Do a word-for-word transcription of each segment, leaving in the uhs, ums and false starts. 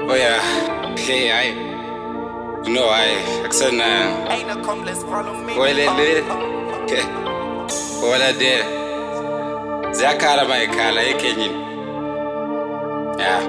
Oh yeah, hey, I, you know, I, aksana, Ain't no complex, follow me. well, it, okay, all I did, Zakara, my color, I can you, yeah,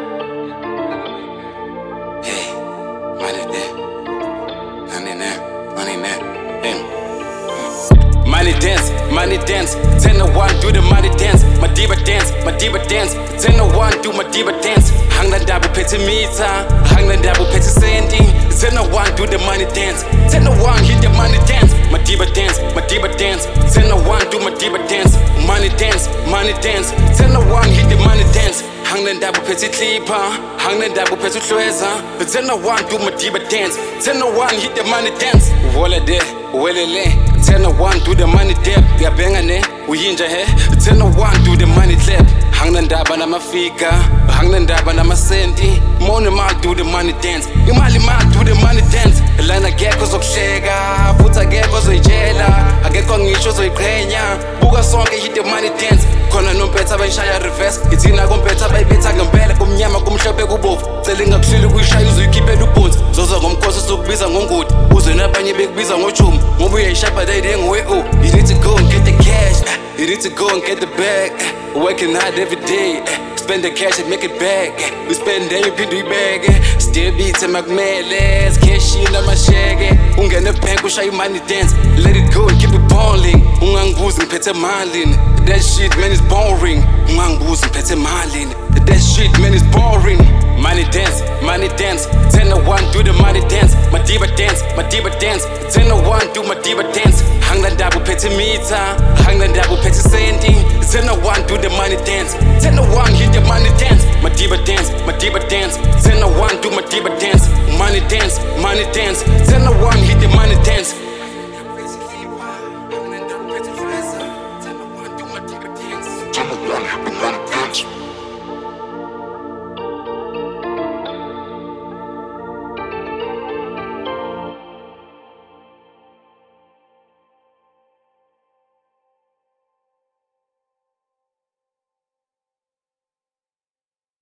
hey, money there, money there, money there, hey. Money dance, money dance, ten to one, do the money dance, my diva dance, my diva dance, ten to one, do my diva dance, hang the double petty meter, hang the double petty sending, ten to one, do the money dance, ten to one, hit the money dance, my diva dance, my diva dance, ten to one, do my diva dance, money dance, money dance, ten to one, hit the money dance, hang the double petty clipper, hang the double petty treasure, ten to one, do my diva dance, ten to one, hit the money dance, voila there, well, ten to one, do the money dip, ya benga ne, uyinja he, ten to one, do the money clip, hang the ndaba na mafika, hang the ndaba na masendi, mone ma do the money dance, imali ma do the money dance, lana geko zokusheka, futhi geko zoyitshela, akekho ngisho zoyiqhenya, buka sonke hit the money dance, khona nompetha bayishaya reverse, ithina kompetha bayibetha ngempela, kumnyama kumhlophe kubovu, cela ngakuhleli kuyishaya uzoyikhipela ubhunzi, zoza ngomkhosi sokubiza ngongoti, uze nabanye bekubiza ngochumu, ngoba uyayishapa they nguwe oh, you need to go and get the cash, you need to go and get the bag, working hard every day, spend the cash and make it back, we spend then you can do bag, still beats and McMillan, cash in on my shag, ungene bank ushaye money dance, let it go and keep it balling, ungangibuzi ngiphethe malini, that shit man is boring, ungangibuzi ngiphethe malini, that shit man is boring, money dance, money dance, ten to one do the money dance, my diva dance, my diva dance, ten to one do my diva dance, hang the double petty meter, hang the double petty sending, ten to one do the money dance, ten to one hit the money dance, my diva dance, my diva dance, ten to one do my diva dance, money dance, money dance, ten to one hit the money dance.